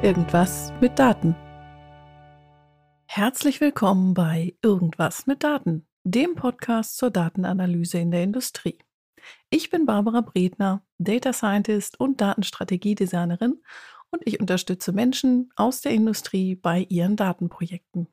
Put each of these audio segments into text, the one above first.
Irgendwas mit Daten. Herzlich willkommen bei Irgendwas mit Daten, dem Podcast zur Datenanalyse in der Industrie. Ich bin Barbara Bredner, Data Scientist und Datenstrategiedesignerin und ich unterstütze Menschen aus der Industrie bei ihren Datenprojekten.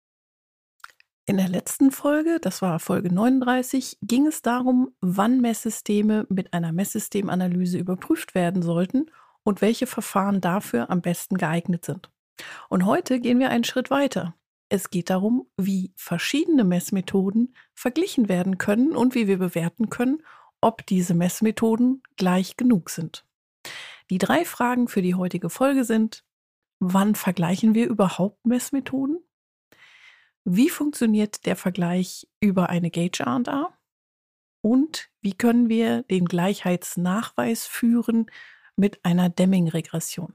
In der letzten Folge, das war Folge 39, ging es darum, wann Messsysteme mit einer Messsystemanalyse überprüft werden sollten und welche Verfahren dafür am besten geeignet sind. Und heute gehen wir einen Schritt weiter. Es geht darum, wie verschiedene Messmethoden verglichen werden können und wie wir bewerten können, ob diese Messmethoden gleich genug sind. Die 3 Fragen für die heutige Folge sind: Wann vergleichen wir überhaupt Messmethoden? Wie funktioniert der Vergleich über eine Gauge R&A? Und wie können wir den Gleichheitsnachweis führen mit einer Deming-Regression?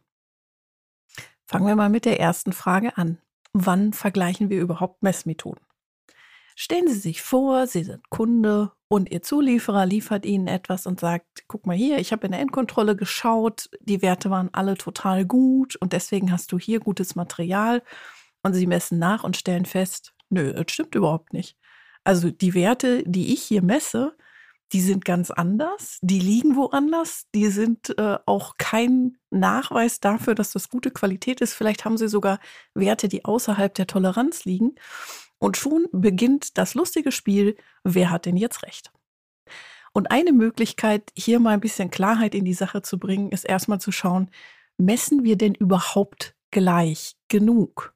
Fangen wir mal mit der ersten Frage an. Wann vergleichen wir überhaupt Messmethoden? Stellen Sie sich vor, Sie sind Kunde und Ihr Zulieferer liefert Ihnen etwas und sagt: Guck mal hier, ich habe in der Endkontrolle geschaut, die Werte waren alle total gut und deswegen hast du hier gutes Material. Und Sie messen nach und stellen fest, nö, das stimmt überhaupt nicht. Also die Werte, die ich hier messe, die sind ganz anders, die liegen woanders, die sind auch kein Nachweis dafür, dass das gute Qualität ist. Vielleicht haben Sie sogar Werte, die außerhalb der Toleranz liegen. Und schon beginnt das lustige Spiel, wer hat denn jetzt recht? Und eine Möglichkeit, hier mal ein bisschen Klarheit in die Sache zu bringen, ist erstmal zu schauen, messen wir denn überhaupt gleich genug?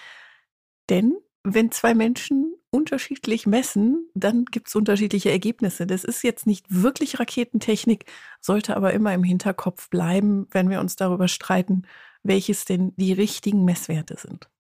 Denn wenn 2 Menschen unterschiedlich messen, dann gibt es unterschiedliche Ergebnisse. Das ist jetzt nicht wirklich Raketentechnik, sollte aber immer im Hinterkopf bleiben, wenn wir uns darüber streiten, welches denn die richtigen Messwerte sind.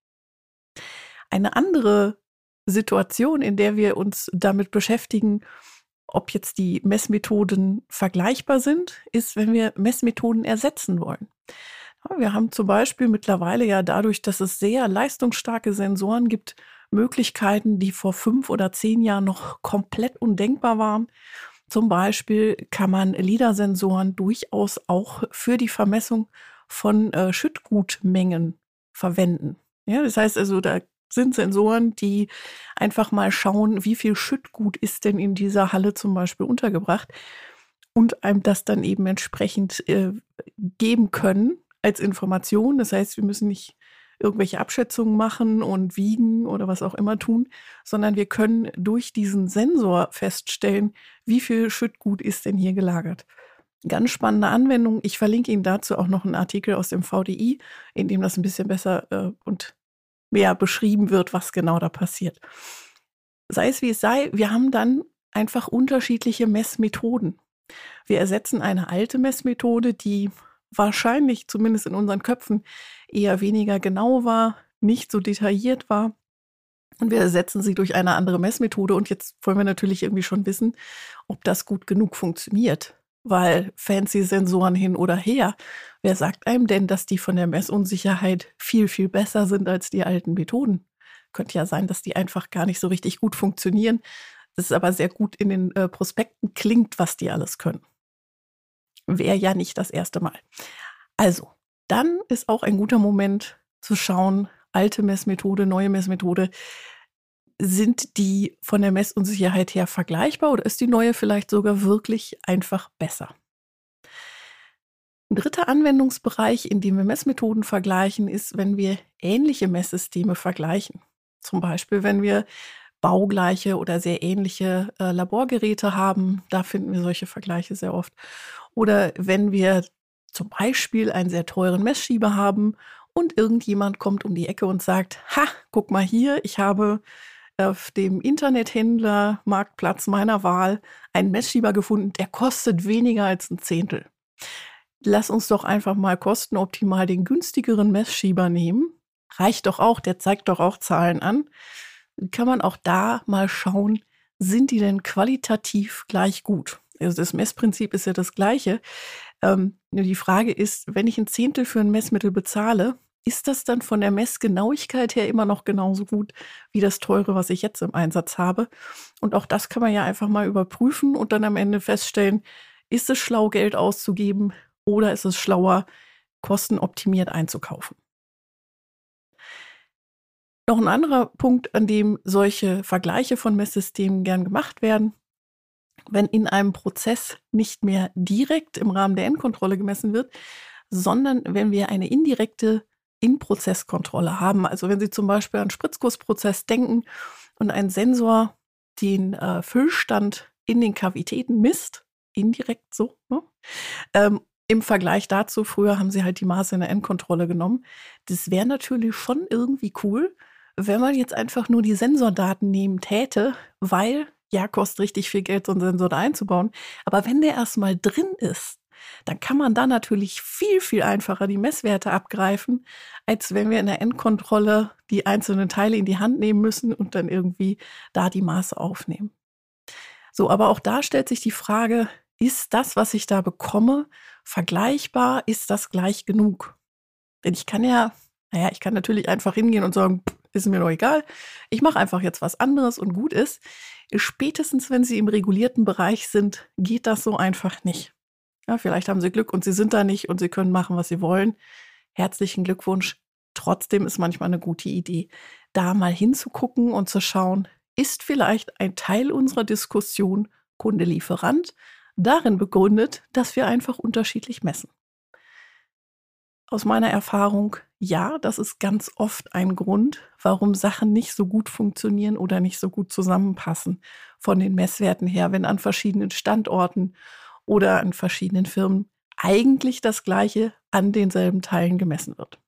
Eine andere Situation, in der wir uns damit beschäftigen, ob jetzt die Messmethoden vergleichbar sind, ist, wenn wir Messmethoden ersetzen wollen. Wir haben zum Beispiel mittlerweile ja dadurch, dass es sehr leistungsstarke Sensoren gibt, Möglichkeiten, die vor 5 oder 10 Jahren noch komplett undenkbar waren. Zum Beispiel kann man LIDAR-Sensoren durchaus auch für die Vermessung von Schüttgutmengen verwenden. Ja, das heißt also, da sind Sensoren, die einfach mal schauen, wie viel Schüttgut ist denn in dieser Halle zum Beispiel untergebracht und einem das dann eben entsprechend geben können als Information. Das heißt, wir müssen nicht irgendwelche Abschätzungen machen und wiegen oder was auch immer tun, sondern wir können durch diesen Sensor feststellen, wie viel Schüttgut ist denn hier gelagert. Ganz spannende Anwendung. Ich verlinke Ihnen dazu auch noch einen Artikel aus dem VDI, in dem das ein bisschen besser und mehr beschrieben wird, was genau da passiert. Sei es wie es sei, wir haben dann einfach unterschiedliche Messmethoden. Wir ersetzen eine alte Messmethode, die wahrscheinlich, zumindest in unseren Köpfen, eher weniger genau war, nicht so detailliert war. Und wir ersetzen sie durch eine andere Messmethode. Und jetzt wollen wir natürlich irgendwie schon wissen, ob das gut genug funktioniert. Weil fancy Sensoren hin oder her, wer sagt einem denn, dass die von der Messunsicherheit viel, viel besser sind als die alten Methoden? Könnte ja sein, dass die einfach gar nicht so richtig gut funktionieren. Das ist aber sehr gut in den Prospekten klingt, was die alles können. Wäre ja nicht das erste Mal. Also, dann ist auch ein guter Moment zu schauen, alte Messmethode, neue Messmethode, sind die von der Messunsicherheit her vergleichbar oder ist die neue vielleicht sogar wirklich einfach besser? Ein dritter Anwendungsbereich, in dem wir Messmethoden vergleichen, ist, wenn wir ähnliche Messsysteme vergleichen. Zum Beispiel, wenn wir baugleiche oder sehr ähnliche Laborgeräte haben, da finden wir solche Vergleiche sehr oft. Oder wenn wir zum Beispiel einen sehr teuren Messschieber haben und irgendjemand kommt um die Ecke und sagt: Ha, guck mal hier, ich habe auf dem Internethändler Marktplatz meiner Wahl einen Messschieber gefunden, der kostet weniger als ein Zehntel. Lass uns doch einfach mal kostenoptimal den günstigeren Messschieber nehmen. Reicht doch auch, der zeigt doch auch Zahlen an. Kann man auch da mal schauen, sind die denn qualitativ gleich gut? Also das Messprinzip ist ja das gleiche. Nur die Frage ist, wenn ich ein Zehntel für ein Messmittel bezahle, ist das dann von der Messgenauigkeit her immer noch genauso gut wie das teure, was ich jetzt im Einsatz habe? Und auch das kann man ja einfach mal überprüfen und dann am Ende feststellen, ist es schlau, Geld auszugeben oder ist es schlauer, kostenoptimiert einzukaufen? Noch ein anderer Punkt, an dem solche Vergleiche von Messsystemen gern gemacht werden: Wenn in einem Prozess nicht mehr direkt im Rahmen der Endkontrolle gemessen wird, sondern wenn wir eine indirekte In-Prozess-Kontrolle haben. Also wenn Sie zum Beispiel an einen Spritzgussprozess denken und ein Sensor den Füllstand in den Kavitäten misst, indirekt so, ne? Im Vergleich dazu, früher haben sie halt die Maße in der Endkontrolle genommen. Das wäre natürlich schon irgendwie cool, wenn man jetzt einfach nur die Sensordaten nehmen täte, weil, ja, kostet richtig viel Geld, so einen Sensor da einzubauen. Aber wenn der erstmal drin ist, dann kann man da natürlich viel, viel einfacher die Messwerte abgreifen, als wenn wir in der Endkontrolle die einzelnen Teile in die Hand nehmen müssen und dann irgendwie da die Maße aufnehmen. So, aber auch da stellt sich die Frage, ist das, was ich da bekomme, vergleichbar? Ist das gleich genug? Denn ich kann ich kann natürlich einfach hingehen und sagen, ist mir doch egal, ich mache einfach jetzt was anderes und gut ist. Spätestens, wenn Sie im regulierten Bereich sind, geht das so einfach nicht. Ja, vielleicht haben Sie Glück und Sie sind da nicht und Sie können machen, was Sie wollen. Herzlichen Glückwunsch. Trotzdem ist manchmal eine gute Idee, da mal hinzugucken und zu schauen, ist vielleicht ein Teil unserer Diskussion Kunde-Lieferant darin begründet, dass wir einfach unterschiedlich messen. Aus meiner Erfahrung, ja, das ist ganz oft ein Grund, warum Sachen nicht so gut funktionieren oder nicht so gut zusammenpassen von den Messwerten her, wenn an verschiedenen Standorten oder an verschiedenen Firmen eigentlich das Gleiche an denselben Teilen gemessen wird.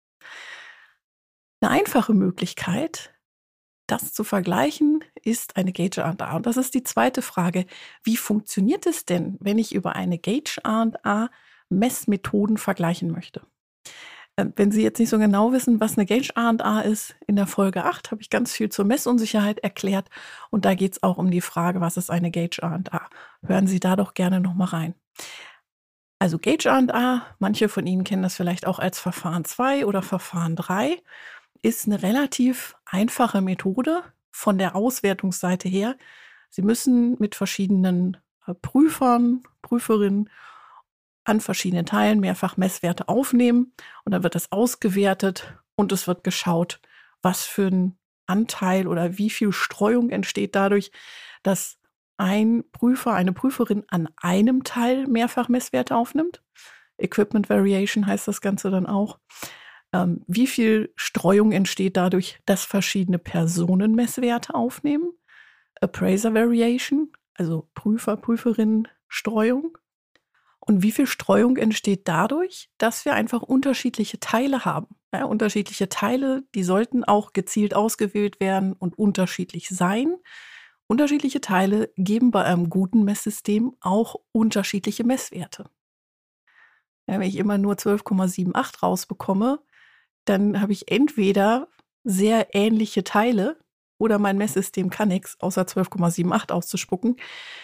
Eine einfache Möglichkeit, das zu vergleichen, ist eine Gauge R&A. Und das ist die zweite Frage. Wie funktioniert es denn, wenn ich über eine Gauge R&A Messmethoden vergleichen möchte? Wenn Sie jetzt nicht so genau wissen, was eine Gauge R&A ist, in der Folge 8 habe ich ganz viel zur Messunsicherheit erklärt. Und da geht es auch um die Frage, was ist eine Gauge R&A? Hören Sie da doch gerne nochmal rein. Also Gauge R&A, manche von Ihnen kennen das vielleicht auch als Verfahren 2 oder Verfahren 3, ist eine relativ einfache Methode von der Auswertungsseite her. Sie müssen mit verschiedenen Prüfern, Prüferinnen an verschiedenen Teilen mehrfach Messwerte aufnehmen und dann wird das ausgewertet und es wird geschaut, was für ein Anteil oder wie viel Streuung entsteht dadurch, dass ein Prüfer, eine Prüferin an einem Teil mehrfach Messwerte aufnimmt. Equipment Variation heißt das Ganze dann auch. Wie viel Streuung entsteht dadurch, dass verschiedene Personen Messwerte aufnehmen? Appraiser Variation, also Prüfer, Prüferinnen Streuung. Und wie viel Streuung entsteht dadurch, dass wir einfach unterschiedliche Teile haben? Ja, unterschiedliche Teile, die sollten auch gezielt ausgewählt werden und unterschiedlich sein. Unterschiedliche Teile geben bei einem guten Messsystem auch unterschiedliche Messwerte. Ja, wenn ich immer nur 12,78 rausbekomme, dann habe ich entweder sehr ähnliche Teile oder mein Messsystem kann nichts, außer 12,78 auszuspucken.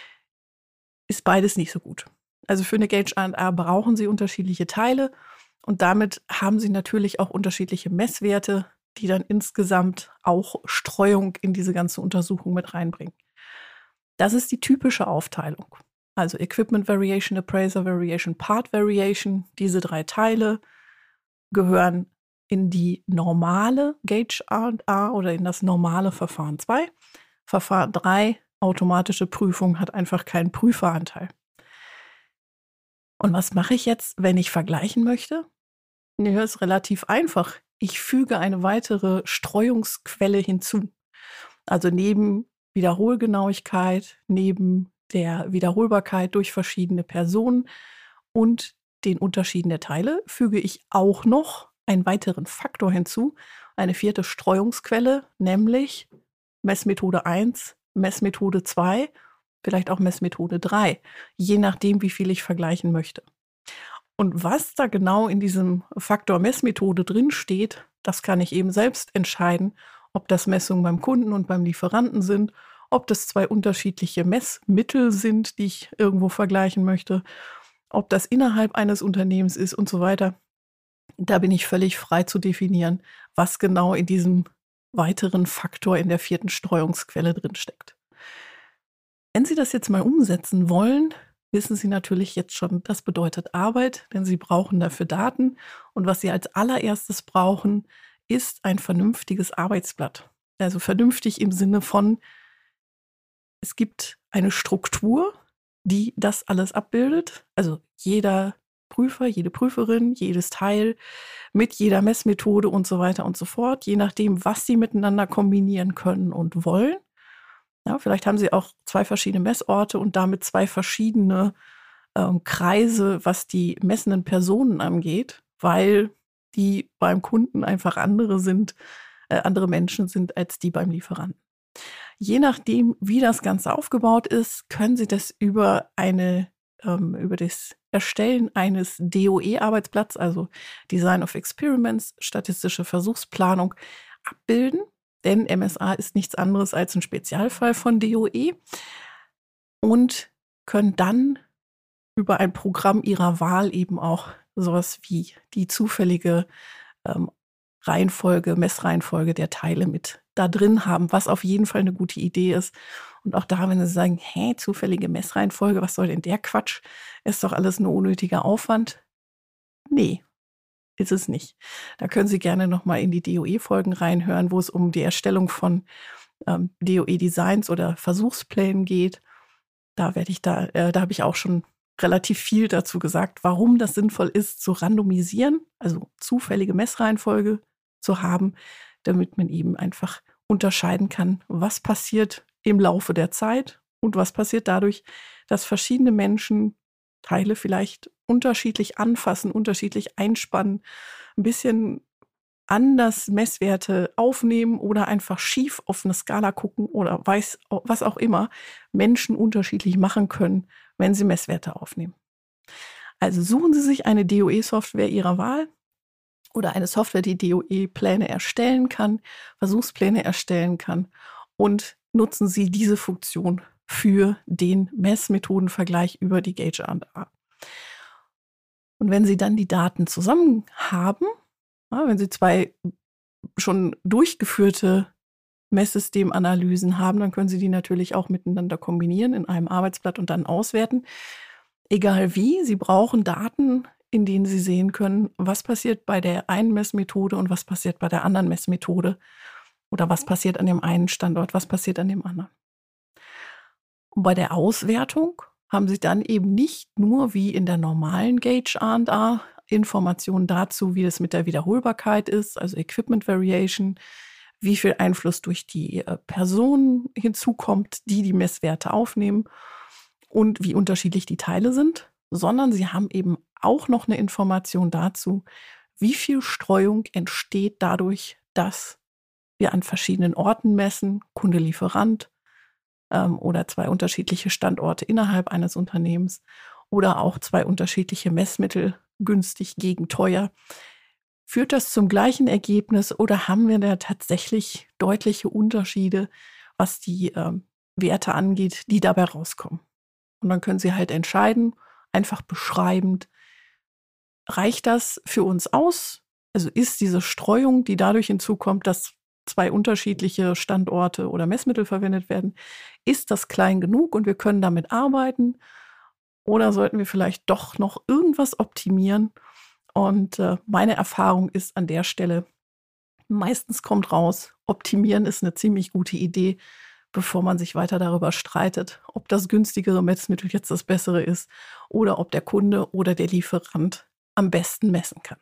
Ist beides nicht so gut. Also für eine Gauge R&A brauchen Sie unterschiedliche Teile und damit haben Sie natürlich auch unterschiedliche Messwerte, die dann insgesamt auch Streuung in diese ganze Untersuchung mit reinbringen. Das ist die typische Aufteilung. Also Equipment Variation, Appraiser Variation, Part Variation, diese 3 Teile gehören in die normale Gauge R&A oder in das normale Verfahren 2. Verfahren 3, automatische Prüfung, hat einfach keinen Prüferanteil. Und was mache ich jetzt, wenn ich vergleichen möchte? Ja, ist relativ einfach. Ich füge eine weitere Streuungsquelle hinzu. Also neben Wiederholgenauigkeit, neben der Wiederholbarkeit durch verschiedene Personen und den Unterschieden der Teile füge ich auch noch einen weiteren Faktor hinzu, eine 4. Streuungsquelle, nämlich Messmethode 1, Messmethode 2, vielleicht auch Messmethode 3, je nachdem, wie viel ich vergleichen möchte. Und was da genau in diesem Faktor Messmethode drin steht, das kann ich eben selbst entscheiden, ob das Messungen beim Kunden und beim Lieferanten sind, ob das 2 unterschiedliche Messmittel sind, die ich irgendwo vergleichen möchte, ob das innerhalb eines Unternehmens ist und so weiter. Da bin ich völlig frei zu definieren, was genau in diesem weiteren Faktor in der 4. Streuungsquelle drin steckt. Wenn Sie das jetzt mal umsetzen wollen, wissen Sie natürlich jetzt schon, das bedeutet Arbeit, denn Sie brauchen dafür Daten. Und was Sie als allererstes brauchen, ist ein vernünftiges Arbeitsblatt. Also vernünftig im Sinne von, es gibt eine Struktur, die das alles abbildet. Also jeder Prüfer, jede Prüferin, jedes Teil mit jeder Messmethode und so weiter und so fort, je nachdem, was sie miteinander kombinieren können und wollen. Ja, vielleicht haben sie auch 2 verschiedene Messorte und damit 2 verschiedene Kreise, was die messenden Personen angeht, weil die beim Kunden einfach andere Menschen sind als die beim Lieferanten. Je nachdem, wie das Ganze aufgebaut ist, können Sie das über das Erstellen eines DOE-Arbeitsblatts, also Design of Experiments, statistische Versuchsplanung, abbilden. Denn MSA ist nichts anderes als ein Spezialfall von DOE und können dann über ein Programm Ihrer Wahl eben auch sowas wie die zufällige Messreihenfolge der Teile mit da drin haben, was auf jeden Fall eine gute Idee ist. Und auch da, wenn Sie sagen, zufällige Messreihenfolge, was soll denn der Quatsch? Ist doch alles nur unnötiger Aufwand. Nee, ist es nicht. Da können Sie gerne nochmal in die DOE-Folgen reinhören, wo es um die Erstellung von DOE-Designs oder Versuchsplänen geht. Da habe ich auch schon relativ viel dazu gesagt, warum das sinnvoll ist, zu randomisieren, also zufällige Messreihenfolge zu haben, damit man eben einfach unterscheiden kann, was passiert im Laufe der Zeit und was passiert dadurch, dass verschiedene Menschen Teile vielleicht unterschiedlich anfassen, unterschiedlich einspannen, ein bisschen anders Messwerte aufnehmen oder einfach schief auf eine Skala gucken oder was auch immer Menschen unterschiedlich machen können, wenn sie Messwerte aufnehmen. Also suchen Sie sich eine DOE-Software Ihrer Wahl oder eine Software, die DOE-Pläne erstellen kann, Versuchspläne erstellen kann und nutzen Sie diese Funktion für den Messmethodenvergleich über die Gauge R&A. Und wenn Sie dann die Daten zusammen haben, wenn Sie 2 schon durchgeführte Messsystemanalysen haben, dann können Sie die natürlich auch miteinander kombinieren in einem Arbeitsblatt und dann auswerten. Egal wie, Sie brauchen Daten, in denen Sie sehen können, was passiert bei der einen Messmethode und was passiert bei der anderen Messmethode oder was passiert an dem einen Standort, was passiert an dem anderen. Und bei der Auswertung haben Sie dann eben nicht nur wie in der normalen Gauge R&A Informationen dazu, wie das mit der Wiederholbarkeit ist, also Equipment Variation, wie viel Einfluss durch die Personen hinzukommt, die Messwerte aufnehmen und wie unterschiedlich die Teile sind, sondern Sie haben eben auch noch eine Information dazu, wie viel Streuung entsteht dadurch, dass wir an verschiedenen Orten messen, Kunde, Lieferant, oder 2 unterschiedliche Standorte innerhalb eines Unternehmens oder auch 2 unterschiedliche Messmittel, günstig gegen teuer. Führt das zum gleichen Ergebnis oder haben wir da tatsächlich deutliche Unterschiede, was die Werte angeht, die dabei rauskommen? Und dann können Sie halt entscheiden, einfach beschreibend, reicht das für uns aus? Also ist diese Streuung, die dadurch hinzukommt, dass 2 unterschiedliche Standorte oder Messmittel verwendet werden, ist das klein genug und wir können damit arbeiten? Oder sollten wir vielleicht doch noch irgendwas optimieren? Und meine Erfahrung ist an der Stelle, meistens kommt raus, optimieren ist eine ziemlich gute Idee, bevor man sich weiter darüber streitet, ob das günstigere Messmittel jetzt das bessere ist oder ob der Kunde oder der Lieferant am besten messen kann.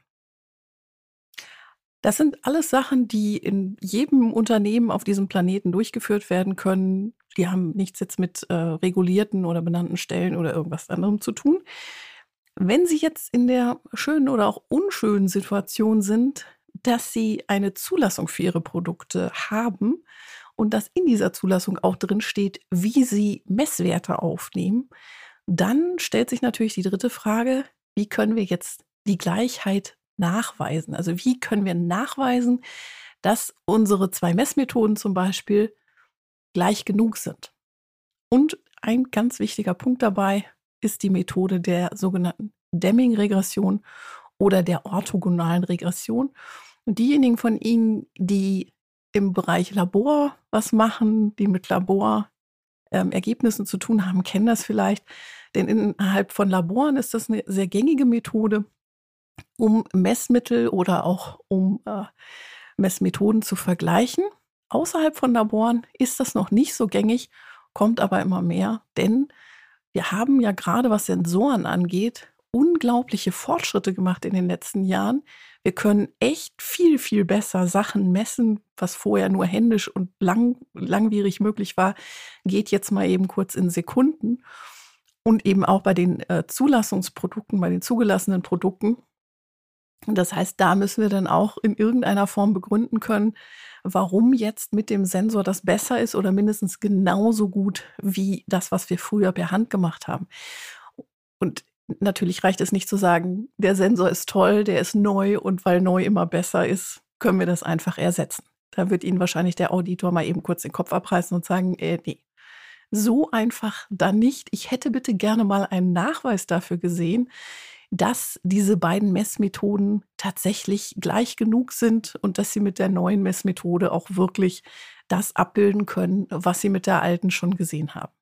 Das sind alles Sachen, die in jedem Unternehmen auf diesem Planeten durchgeführt werden können. Die haben nichts jetzt mit regulierten oder benannten Stellen oder irgendwas anderem zu tun. Wenn Sie jetzt in der schönen oder auch unschönen Situation sind, dass Sie eine Zulassung für Ihre Produkte haben und dass in dieser Zulassung auch drin steht, wie Sie Messwerte aufnehmen, dann stellt sich natürlich die dritte Frage, wie können wir jetzt die Gleichheit nachweisen? Also wie können wir nachweisen, dass unsere 2 Messmethoden zum Beispiel gleich genug sind? Und ein ganz wichtiger Punkt dabei ist die Methode der sogenannten Deming-Regression oder der orthogonalen Regression. Und diejenigen von Ihnen, die im Bereich Labor was machen, die mit Laborergebnissen zu tun haben, kennen das vielleicht. Denn innerhalb von Laboren ist das eine sehr gängige Methode, um Messmittel oder auch um Messmethoden zu vergleichen. Außerhalb von Laboren ist das noch nicht so gängig, kommt aber immer mehr, denn wir haben ja gerade, was Sensoren angeht, unglaubliche Fortschritte gemacht in den letzten Jahren. Wir können echt viel, viel besser Sachen messen, was vorher nur händisch und langwierig möglich war, geht jetzt mal eben kurz in Sekunden. Und eben auch bei den Zulassungsprodukten, bei den zugelassenen Produkten. Und das heißt, da müssen wir dann auch in irgendeiner Form begründen können, warum jetzt mit dem Sensor das besser ist oder mindestens genauso gut wie das, was wir früher per Hand gemacht haben. Und natürlich reicht es nicht zu sagen, der Sensor ist toll, der ist neu und weil neu immer besser ist, können wir das einfach ersetzen. Da wird Ihnen wahrscheinlich der Auditor mal eben kurz den Kopf abreißen und sagen, nee, so einfach dann nicht. Ich hätte bitte gerne mal einen Nachweis dafür gesehen, dass diese beiden Messmethoden tatsächlich gleich genug sind und dass sie mit der neuen Messmethode auch wirklich das abbilden können, was sie mit der alten schon gesehen haben.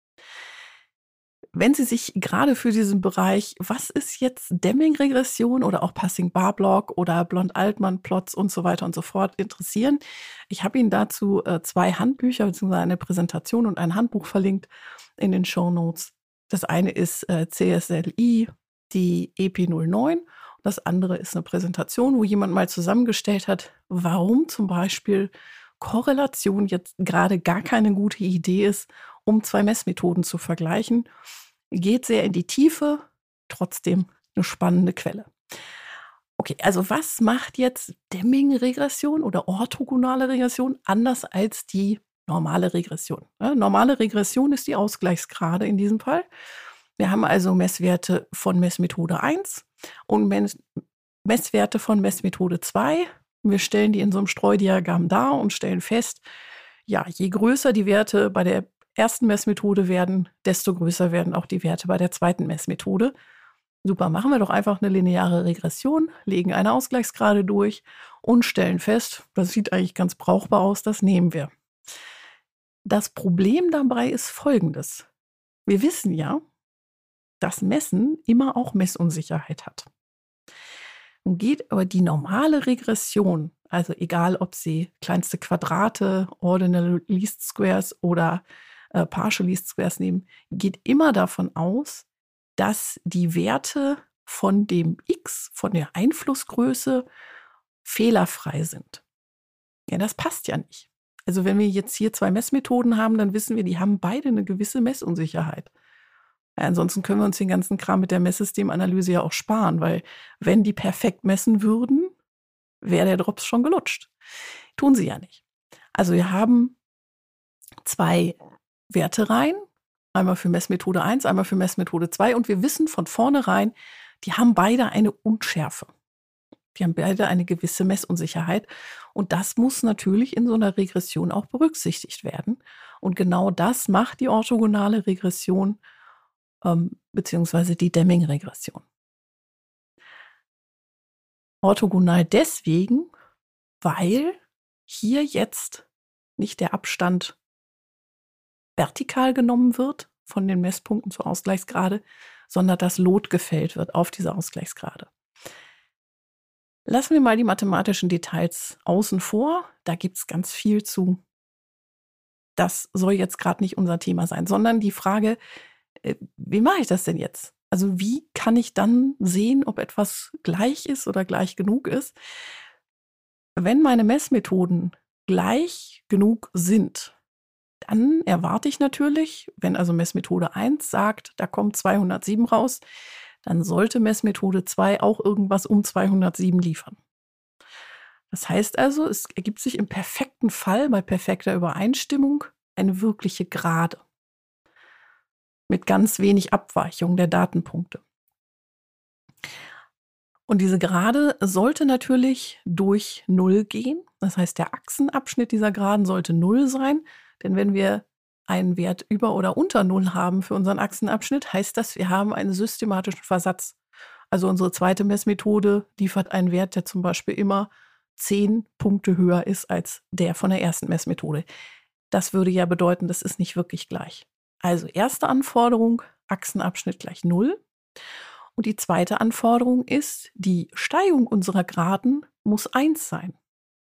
Wenn Sie sich gerade für diesen Bereich, was ist jetzt Deming-Regression oder auch Passing-Bar-Block oder Blond-Altman-Plots und so weiter und so fort interessieren, ich habe Ihnen dazu 2 Handbücher bzw. eine Präsentation und ein Handbuch verlinkt in den Shownotes. Das eine ist CSLI, die EP09. Das andere ist eine Präsentation, wo jemand mal zusammengestellt hat, warum zum Beispiel Korrelation jetzt gerade gar keine gute Idee ist, um 2 Messmethoden zu vergleichen. Geht sehr in die Tiefe, trotzdem eine spannende Quelle. Okay, also was macht jetzt Deming-Regression oder orthogonale Regression anders als die normale Regression? Normale Regression ist die Ausgleichsgrade in diesem Fall. Wir haben also Messwerte von Messmethode 1 und Messwerte von Messmethode 2. Wir stellen die in so einem Streudiagramm dar und stellen fest, ja, je größer die Werte bei der ersten Messmethode werden, desto größer werden auch die Werte bei der zweiten Messmethode. Super, machen wir doch einfach eine lineare Regression, legen eine Ausgleichsgrade durch und stellen fest, das sieht eigentlich ganz brauchbar aus, das nehmen wir. Das Problem dabei ist folgendes. Wir wissen ja, dass Messen immer auch Messunsicherheit hat. Nun geht aber die normale Regression, also egal ob Sie kleinste Quadrate, Ordinal Least Squares oder Partial Least Squares nehmen, geht immer davon aus, dass die Werte von dem X, von der Einflussgröße, fehlerfrei sind. Ja, das passt ja nicht. Also wenn wir jetzt hier 2 Messmethoden haben, dann wissen wir, die haben beide eine gewisse Messunsicherheit. Ja, ansonsten können wir uns den ganzen Kram mit der Messsystemanalyse ja auch sparen, weil wenn die perfekt messen würden, wäre der Drops schon gelutscht. Tun sie ja nicht. Also wir haben 2 Wertereihen, einmal für Messmethode 1, einmal für Messmethode 2 und wir wissen von vornherein, die haben beide eine Unschärfe. Die haben beide eine gewisse Messunsicherheit und das muss natürlich in so einer Regression auch berücksichtigt werden. Und genau das macht die orthogonale Regression beziehungsweise die Deming-Regression. Orthogonal deswegen, weil hier jetzt nicht der Abstand vertikal genommen wird von den Messpunkten zur Ausgleichsgrade, sondern das Lot gefällt wird auf diese Ausgleichsgrade. Lassen wir mal die mathematischen Details außen vor. Da gibt es ganz viel zu. Das soll jetzt gerade nicht unser Thema sein, sondern die Frage, wie mache ich das denn jetzt? Also wie kann ich dann sehen, ob etwas gleich ist oder gleich genug ist? Wenn meine Messmethoden gleich genug sind, dann erwarte ich natürlich, wenn also Messmethode 1 sagt, da kommt 207 raus, dann sollte Messmethode 2 auch irgendwas um 207 liefern. Das heißt also, es ergibt sich im perfekten Fall bei perfekter Übereinstimmung eine wirkliche Gerade mit ganz wenig Abweichung der Datenpunkte. Und diese Gerade sollte natürlich durch 0 gehen. Das heißt, der Achsenabschnitt dieser Geraden sollte 0 sein. Denn wenn wir einen Wert über oder unter 0 haben für unseren Achsenabschnitt, heißt das, wir haben einen systematischen Versatz. Also unsere zweite Messmethode liefert einen Wert, der zum Beispiel immer 10 Punkte höher ist als der von der ersten Messmethode. Das würde ja bedeuten, das ist nicht wirklich gleich. Also erste Anforderung, Achsenabschnitt gleich 0. Und die zweite Anforderung ist, die Steigung unserer Geraden muss 1 sein.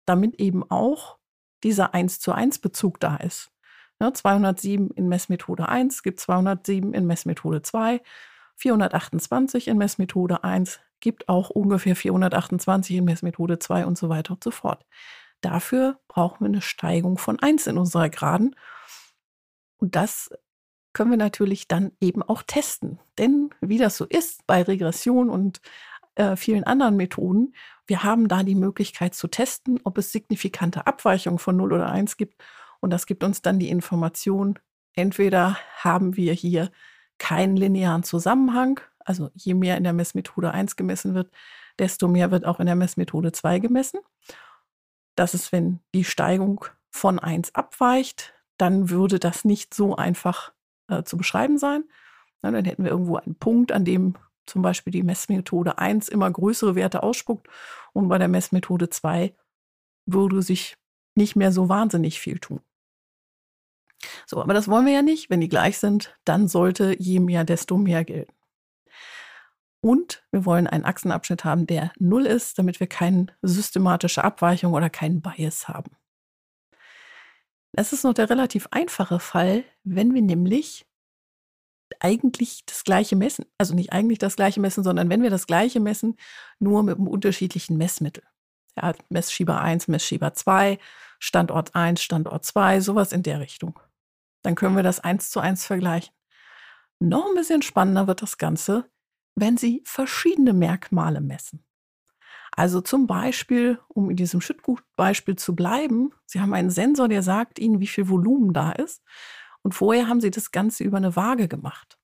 damit eben auch dieser 1:1 Bezug da ist. 207 in Messmethode 1 gibt 207 in Messmethode 2, 428 in Messmethode 1 gibt auch ungefähr 428 in Messmethode 2 und so weiter und so fort. Dafür brauchen wir eine Steigung von 1 in unserer Geraden. Und das können wir natürlich dann eben auch testen. Denn wie das so ist bei Regression und vielen anderen Methoden, wir haben da die Möglichkeit zu testen, ob es signifikante Abweichungen von 0 oder 1 gibt. Und das gibt uns dann die Information, entweder haben wir hier keinen linearen Zusammenhang, also je mehr in der Messmethode 1 gemessen wird, desto mehr wird auch in der Messmethode 2 gemessen. Das ist, wenn die Steigung von 1 abweicht, dann würde das nicht so einfach zu beschreiben sein. Dann hätten wir irgendwo einen Punkt, an dem zum Beispiel die Messmethode 1 immer größere Werte ausspuckt und bei der Messmethode 2 würde sich nicht mehr so wahnsinnig viel tun. So, aber das wollen wir ja nicht. Wenn die gleich sind, dann sollte je mehr, desto mehr gelten. Und wir wollen einen Achsenabschnitt haben, der 0 ist, damit wir keine systematische Abweichung oder keinen Bias haben. Das ist noch der relativ einfache Fall, wenn wir nämlich eigentlich das Gleiche messen. Also nicht eigentlich das Gleiche messen, sondern wenn wir das Gleiche messen, nur mit einem unterschiedlichen Messmittel. Ja, Messschieber 1, Messschieber 2, Standort 1, Standort 2, sowas in der Richtung. Dann können wir das 1:1 vergleichen. Noch ein bisschen spannender wird das Ganze, wenn Sie verschiedene Merkmale messen. Also zum Beispiel, um in diesem Schüttgut-Beispiel zu bleiben, Sie haben einen Sensor, der sagt Ihnen, wie viel Volumen da ist. Und vorher haben Sie das Ganze über eine Waage gemacht.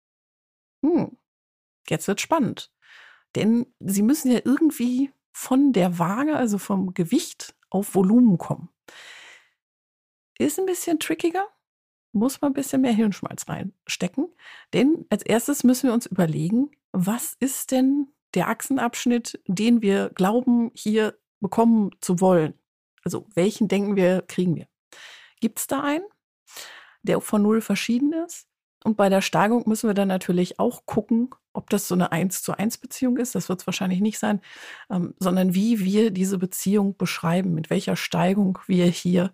Jetzt wird spannend. Denn Sie müssen ja irgendwie von der Waage, also vom Gewicht auf Volumen kommen. Ist ein bisschen trickiger, muss man ein bisschen mehr Hirnschmalz reinstecken. Denn als erstes müssen wir uns überlegen, was ist denn der Achsenabschnitt, den wir glauben, hier bekommen zu wollen? Also welchen denken wir, kriegen wir? Gibt es da einen, der von 0 verschieden ist? Und bei der Steigung müssen wir dann natürlich auch gucken, ob das so eine 1:1 Beziehung ist. Das wird es wahrscheinlich nicht sein, sondern wie wir diese Beziehung beschreiben, mit welcher Steigung wir hier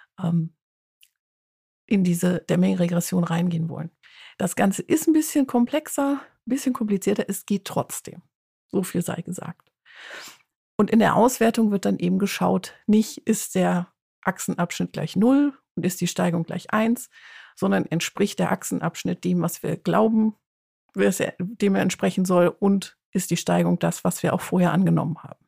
in diese Deming-Regression reingehen wollen. Das Ganze ist ein bisschen komplexer, ein bisschen komplizierter, es geht trotzdem. So viel sei gesagt. Und in der Auswertung wird dann eben geschaut, nicht ist der Achsenabschnitt gleich 0 und ist die Steigung gleich 1, sondern entspricht der Achsenabschnitt dem, was wir glauben, dem er entsprechen soll, und ist die Steigung das, was wir auch vorher angenommen haben.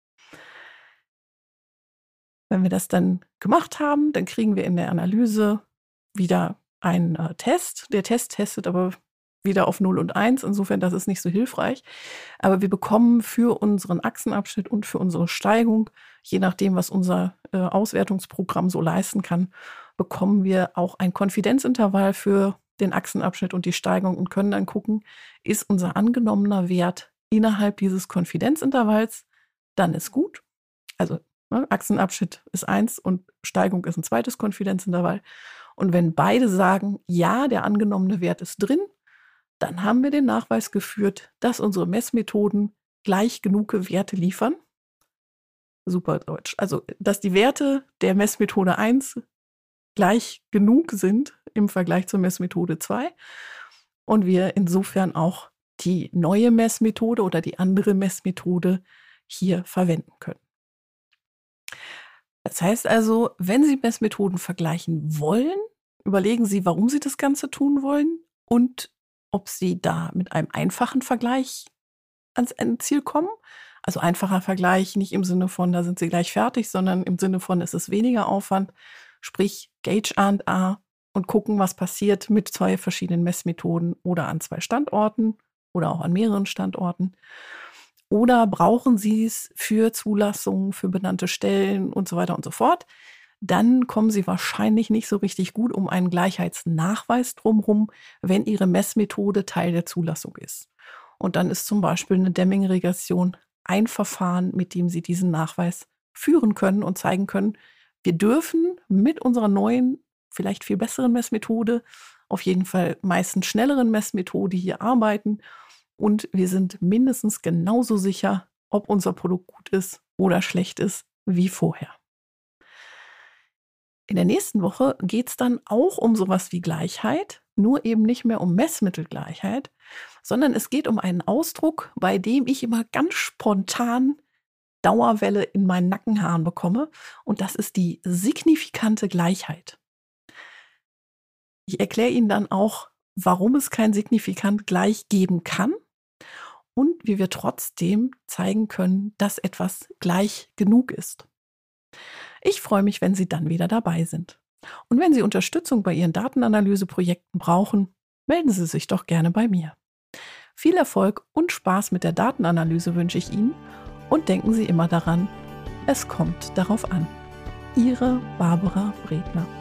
Wenn wir das dann gemacht haben, dann kriegen wir in der Analyse wieder einen Test. Der Test testet aber wieder auf 0 und 1. Insofern, das ist nicht so hilfreich. Aber wir bekommen für unseren Achsenabschnitt und für unsere Steigung, je nachdem, was unser Auswertungsprogramm so leisten kann, bekommen wir auch ein Konfidenzintervall für den Achsenabschnitt und die Steigung und können dann gucken, ist unser angenommener Wert innerhalb dieses Konfidenzintervalls, dann ist gut. Also Achsenabschnitt ist 1 und Steigung ist ein zweites Konfidenzintervall. Und wenn beide sagen, ja, der angenommene Wert ist drin, dann haben wir den Nachweis geführt, dass unsere Messmethoden gleich genug Werte liefern. Super Deutsch. Also, dass die Werte der Messmethode 1 gleich genug sind im Vergleich zur Messmethode 2 und wir insofern auch die neue Messmethode oder die andere Messmethode hier verwenden können. Das heißt also, wenn Sie Messmethoden vergleichen wollen, überlegen Sie, warum Sie das Ganze tun wollen und ob Sie da mit einem einfachen Vergleich ans Ziel kommen. Also einfacher Vergleich nicht im Sinne von, da sind Sie gleich fertig, sondern im Sinne von, es ist weniger Aufwand. Sprich, Gauge A&A und gucken, was passiert mit 2 verschiedenen Messmethoden oder an 2 Standorten oder auch an mehreren Standorten. Oder brauchen Sie es für Zulassungen, für benannte Stellen und so weiter und so fort. Dann kommen Sie wahrscheinlich nicht so richtig gut um einen Gleichheitsnachweis drumherum, wenn Ihre Messmethode Teil der Zulassung ist. Und dann ist zum Beispiel eine Deming-Regression ein Verfahren, mit dem Sie diesen Nachweis führen können und zeigen können, wir dürfen mit unserer neuen, vielleicht viel besseren Messmethode, auf jeden Fall meistens schnelleren Messmethode hier arbeiten und wir sind mindestens genauso sicher, ob unser Produkt gut ist oder schlecht ist, wie vorher. In der nächsten Woche geht es dann auch um sowas wie Gleichheit, nur eben nicht mehr um Messmittelgleichheit, sondern es geht um einen Ausdruck, bei dem ich immer ganz spontan Dauerwelle in meinen Nackenhaaren bekomme, und das ist die signifikante Gleichheit. Ich erkläre Ihnen dann auch, warum es kein signifikant gleich geben kann und wie wir trotzdem zeigen können, dass etwas gleich genug ist. Ich freue mich, wenn Sie dann wieder dabei sind. Und wenn Sie Unterstützung bei Ihren Datenanalyseprojekten brauchen, melden Sie sich doch gerne bei mir. Viel Erfolg und Spaß mit der Datenanalyse wünsche ich Ihnen und denken Sie immer daran, es kommt darauf an. Ihre Barbara Bredner.